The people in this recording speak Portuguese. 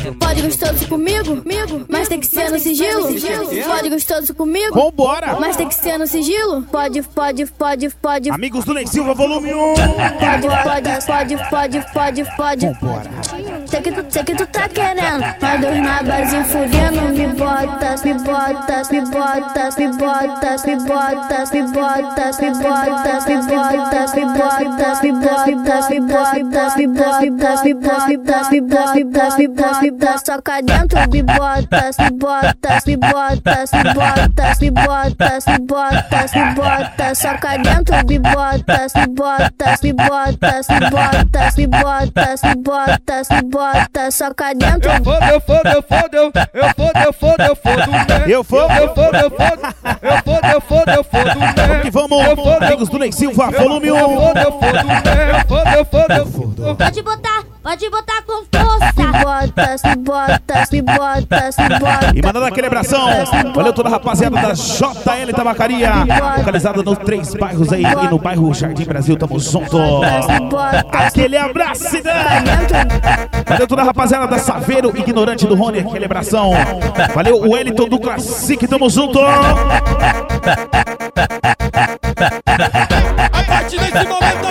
Pode gostoso comigo, mas tem que ser no sigilo. Pode gostoso comigo, vambora, mas tem que ser no sigilo. Pode. Amigos do Ney Silva, volume 1. Pode. Sei que tu tá querendo, mas dois nabazinhos fudendo. Me bota. Soca dentro, me bota. Soca dentro, me bota. Soca dentro. Vamos que vamos, amigos do Ney Silva, volume 1. Pode botar com força. Me bota. E mandando aquele abração, valeu toda a rapaziada da JL Tabacaria, localizada nos 3 bairros aí, e no bairro Jardim Brasil, tamo junto. Aquele abraço, valeu toda a rapaziada da Saveiro, Ignorante do Rony, aquele abração. Valeu o Wellington do Classic, tamo junto. A partir desse momento